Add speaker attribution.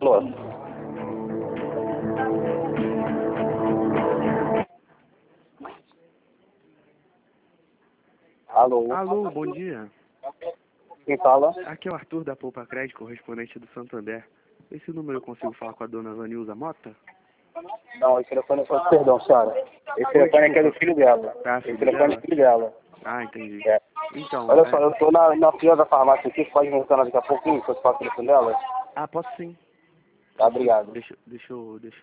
Speaker 1: Alô? Alô?
Speaker 2: Alô, bom dia.
Speaker 1: Quem fala?
Speaker 2: Aqui é o Arthur da Poupa Crédito, correspondente do Santander. Esse número eu consigo falar com a dona Vanilza Mota?
Speaker 1: Não, esse telefone é só... Perdão, senhora. Esse telefone aqui é do filho dela.
Speaker 2: Ah,
Speaker 1: Esse
Speaker 2: filho
Speaker 1: telefone é
Speaker 2: dela?
Speaker 1: do filho dela.
Speaker 2: Ah, entendi.
Speaker 1: É.
Speaker 2: Então,
Speaker 1: Olha só, eu tô na fila da farmácia aqui, você pode me retornar daqui a pouquinho, se eu te passo o telefone dela?
Speaker 2: Ah, posso sim.
Speaker 1: Tá, obrigado.
Speaker 2: Deixa eu